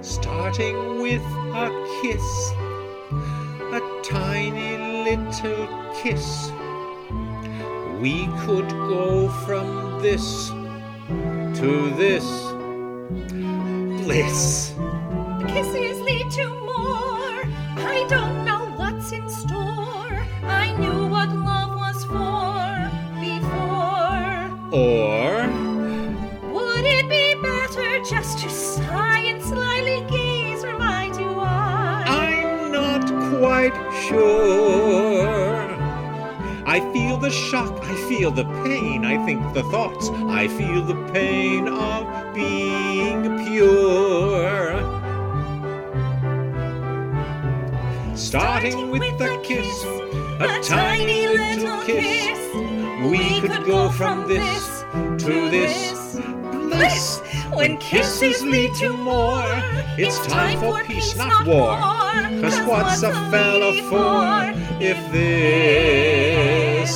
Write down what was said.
starting with a kiss, a tiny little kiss. We could go from this to this bliss. Kisses lead to more. I don't know what's in store. I knew what love was for before. Or would it be better just to sigh and slyly gaze where my two eyes? I'm not quite sure. I feel the shock, I feel the pain, I think the thoughts, I feel the pain of being pure. Starting with a kiss, a tiny little kiss, we could go from this to this bliss. When kisses lead to more, it's time for peace, not war. 'Cause what's a fella for if this